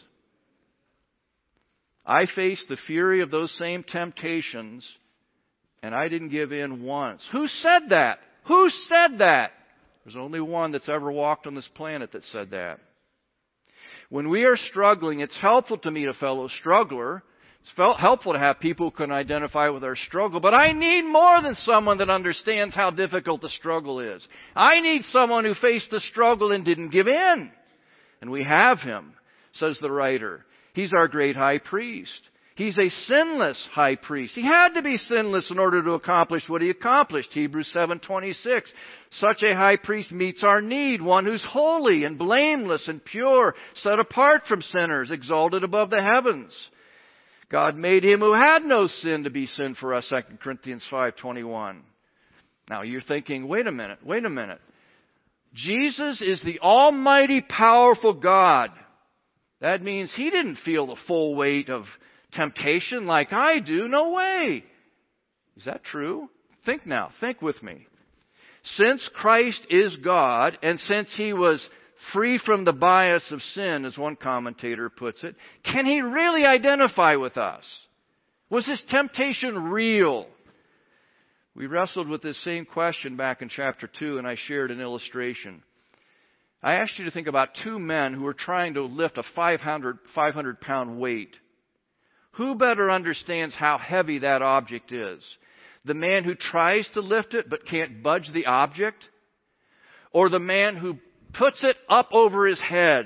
I faced the fury of those same temptations and I didn't give in once. Who said that? Who said that? There's only one that's ever walked on this planet that said that. When we are struggling, it's helpful to meet a fellow struggler. It's helpful to have people who can identify with our struggle. But I need more than someone that understands how difficult the struggle is. I need someone who faced the struggle and didn't give in. And we have him, says the writer. He's our great high priest. He's a sinless high priest. He had to be sinless in order to accomplish what he accomplished. Hebrews 7:26. Such a high priest meets our need, one who's holy and blameless and pure, set apart from sinners, exalted above the heavens. God made him who had no sin to be sin for us, 2 Corinthians 5:21. Now you're thinking, wait a minute. Jesus is the almighty, powerful God. That means he didn't feel the full weight of temptation like I do. No way. Is that true? Think with me. Since Christ is God, and since he was free from the bias of sin, as one commentator puts it, can he really identify with us? Was his temptation real? We wrestled with this same question back in chapter 2, and I shared an illustration. I asked you to think about two men who were trying to lift a 500-pound weight. Who better understands how heavy that object is? The man who tries to lift it but can't budge the object? Or the man who puts it up over his head?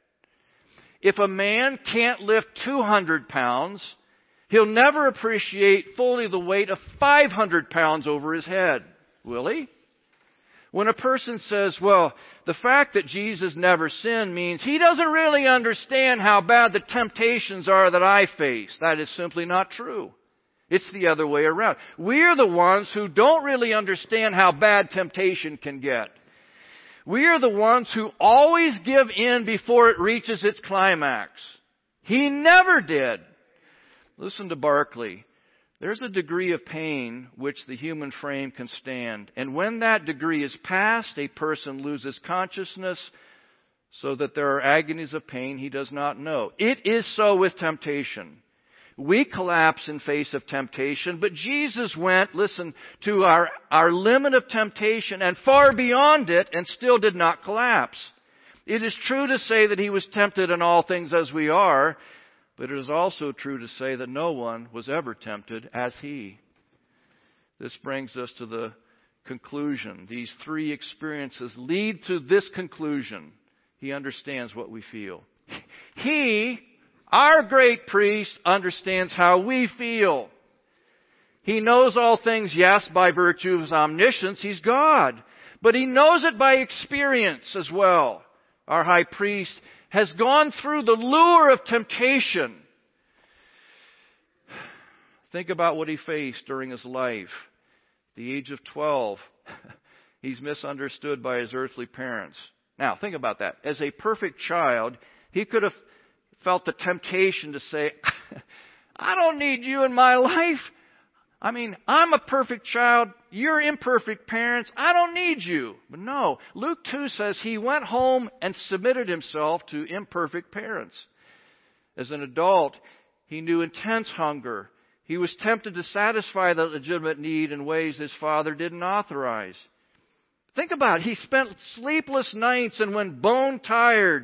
If a man can't lift 200 pounds, he'll never appreciate fully the weight of 500 pounds over his head, will he? When a person says, well, the fact that Jesus never sinned means he doesn't really understand how bad the temptations are that I face. That is simply not true. It's the other way around. We're the ones who don't really understand how bad temptation can get. We are the ones who always give in before it reaches its climax. He never did. Listen to Barclay. There's a degree of pain which the human frame can stand. And when that degree is passed, a person loses consciousness so that there are agonies of pain he does not know. It is so with temptation. We collapse in face of temptation, but Jesus went, listen, to our limit of temptation and far beyond it and still did not collapse. It is true to say that he was tempted in all things as we are, but it is also true to say that no one was ever tempted as he. This brings us to the conclusion. These three experiences lead to this conclusion. He understands what we feel. He, our great priest, understands how we feel. He knows all things, yes, by virtue of his omniscience. He's God. But he knows it by experience as well. Our high priest has gone through the lure of temptation. Think about what he faced during his life. At the age of 12, he's misunderstood by his earthly parents. Now, think about that. As a perfect child, he could have felt the temptation to say, I don't need you in my life. I mean, I'm a perfect child. You're imperfect parents. I don't need you. But no, Luke 2 says he went home and submitted himself to imperfect parents. As an adult, he knew intense hunger. He was tempted to satisfy that legitimate need in ways his father didn't authorize. Think about it. He spent sleepless nights and when bone tired,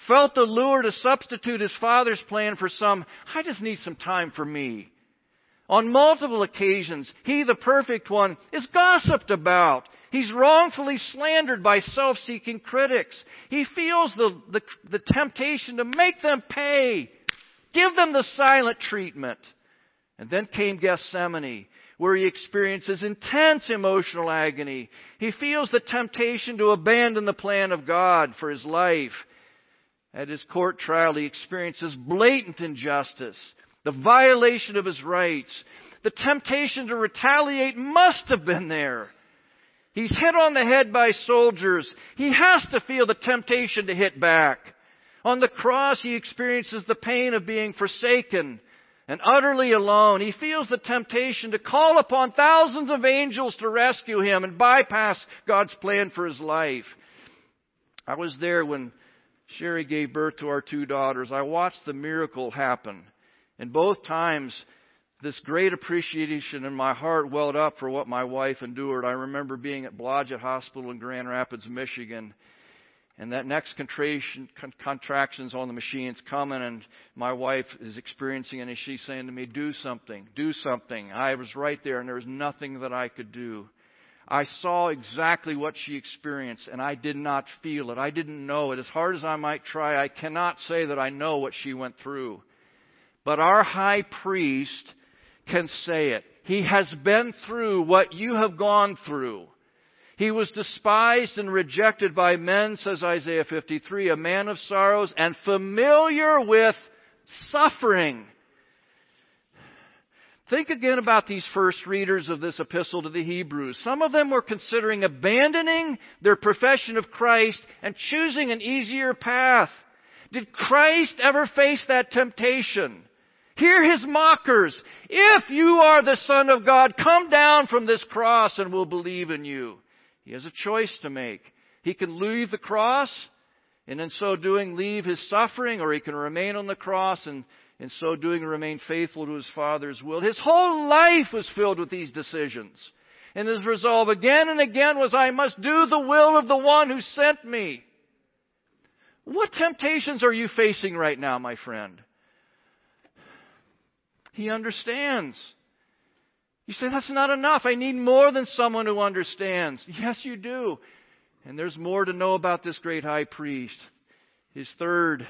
felt the lure to substitute his Father's plan for I just need some time for me. On multiple occasions, he, the perfect one, is gossiped about. He's wrongfully slandered by self-seeking critics. He feels the temptation to make them pay. Give them the silent treatment. And then came Gethsemane, where he experiences intense emotional agony. He feels the temptation to abandon the plan of God for his life. At his court trial, he experiences blatant injustice, the violation of his rights. The temptation to retaliate must have been there. He's hit on the head by soldiers. He has to feel the temptation to hit back. On the cross, he experiences the pain of being forsaken and utterly alone. He feels the temptation to call upon thousands of angels to rescue him and bypass God's plan for his life. I was there when Sherry gave birth to our 2 daughters. I watched the miracle happen. And both times, this great appreciation in my heart welled up for what my wife endured. I remember being at Blodgett Hospital in Grand Rapids, Michigan. And that next contractions on the machine's coming, and my wife is experiencing it, and she's saying to me, do something, do something. I was right there, and there was nothing that I could do. I saw exactly what she experienced, and I did not feel it. I didn't know it. As hard as I might try, I cannot say that I know what she went through. But our high priest can say it. He has been through what you have gone through. He was despised and rejected by men, says Isaiah 53, a man of sorrows and familiar with suffering. Think again about these first readers of this epistle to the Hebrews. Some of them were considering abandoning their profession of Christ and choosing an easier path. Did Christ ever face that temptation? Hear his mockers. If you are the Son of God, come down from this cross and we'll believe in you. He has a choice to make. He can leave the cross and in so doing leave his suffering, or he can remain on the cross and in so doing remain faithful to his Father's will. His whole life was filled with these decisions. And his resolve again and again was, I must do the will of the one who sent me. What temptations are you facing right now, my friend? He understands. You say, that's not enough. I need more than someone who understands. Yes, you do. And there's more to know about this great high priest. His third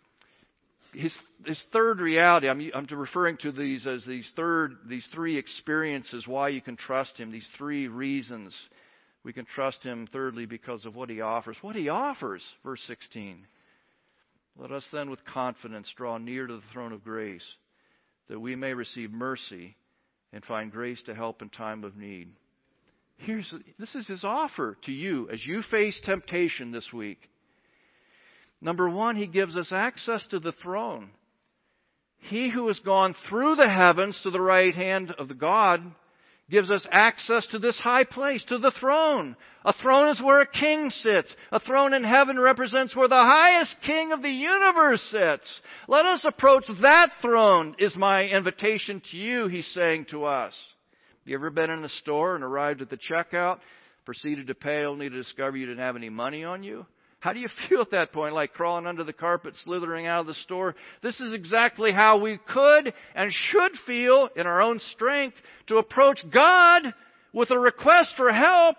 reality, I'm referring to these as these 3 experiences, why you can trust him, these 3 reasons we can trust him. Thirdly, because of what he offers. What he offers, verse 16. Let us then with confidence draw near to the throne of grace, that we may receive mercy and find grace to help in time of need. This is his offer to you as you face temptation this week. Number 1, he gives us access to the throne. He who has gone through the heavens to the right hand of the God gives us access to this high place, to the throne. A throne is where a king sits. A throne in heaven represents where the highest king of the universe sits. Let us approach that throne is my invitation to you, he's saying to us. You ever been in a store and arrived at the checkout, proceeded to pay only to discover you didn't have any money on you? How do you feel at that point? Like crawling under the carpet, slithering out of the store? This is exactly how we could and should feel in our own strength to approach God with a request for help.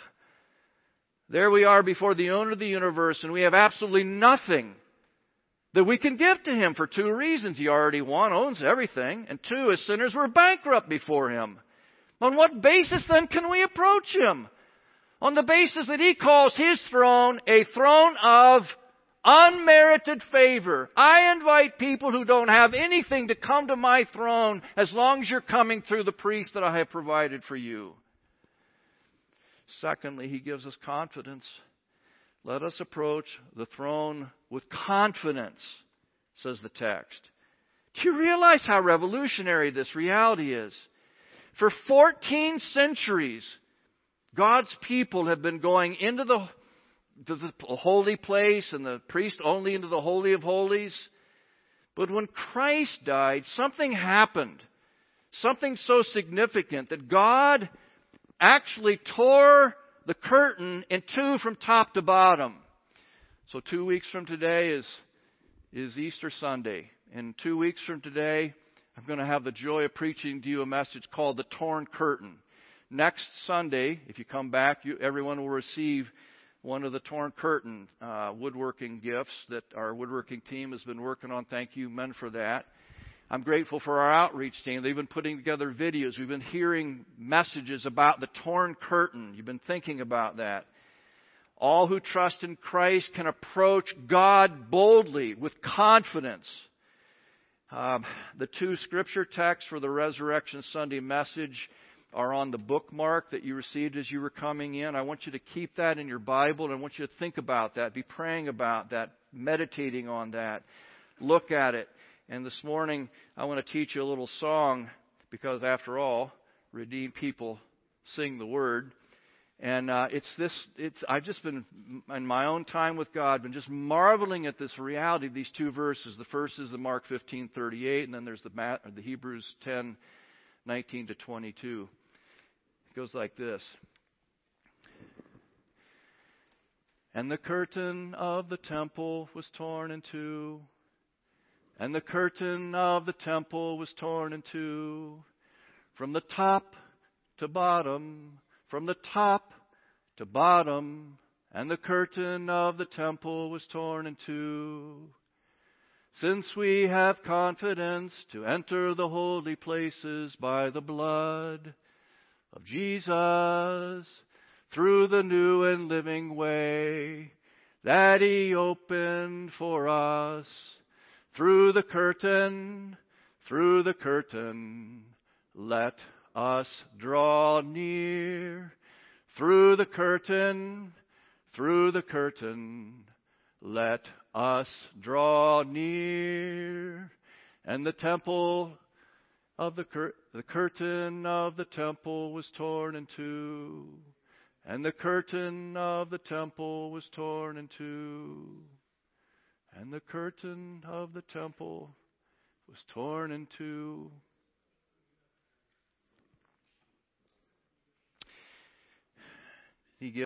There we are before the owner of the universe, and we have absolutely nothing that we can give to him for 2 reasons. He already, 1, owns everything, and 2, as sinners, we're bankrupt before him. On what basis then can we approach him? On the basis that he calls his throne a throne of unmerited favor. I invite people who don't have anything to come to my throne as long as you're coming through the priest that I have provided for you. Secondly, he gives us confidence. Let us approach the throne with confidence, says the text. Do you realize how revolutionary this reality is? For 14 centuries, God's people have been going into the holy place and the priest only into the Holy of Holies. But when Christ died, something happened. Something so significant that God actually tore the curtain in 2 from top to bottom. So 2 weeks from today is Easter Sunday. And 2 weeks from today, I'm going to have the joy of preaching to you a message called The Torn Curtain. Next Sunday, if you come back, everyone will receive one of the Torn Curtain woodworking gifts that our woodworking team has been working on. Thank you, men, for that. I'm grateful for our outreach team. They've been putting together videos. We've been hearing messages about the torn curtain. You've been thinking about that. All who trust in Christ can approach God boldly with confidence. The 2 scripture texts for the Resurrection Sunday message are on the bookmark that you received as you were coming in. I want you to keep that in your Bible, and I want you to think about that, be praying about that, meditating on that, look at it. And this morning, I want to teach you a little song, because after all, redeemed people sing the Word. And I've just been, in my own time with God, been just marveling at this reality of these 2 verses. The first is the Mark 15:38, and then there's the Hebrews 10:19 to 22. It goes like this. And the curtain of the temple was torn in two. And the curtain of the temple was torn in two. From the top to bottom. From the top to bottom, and the curtain of the temple was torn in two. Since we have confidence to enter the holy places by the blood of Jesus, through the new and living way that He opened for us, through the curtain, let us draw near. Through the curtain, let us draw near. And the temple of the curtain of the temple was torn in two. And the curtain of the temple was torn in two. And the curtain of the temple was torn in two. He gives